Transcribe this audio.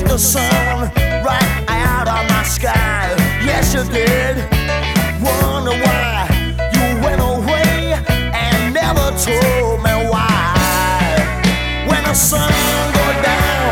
the sun right out of my sky. Yes, you did.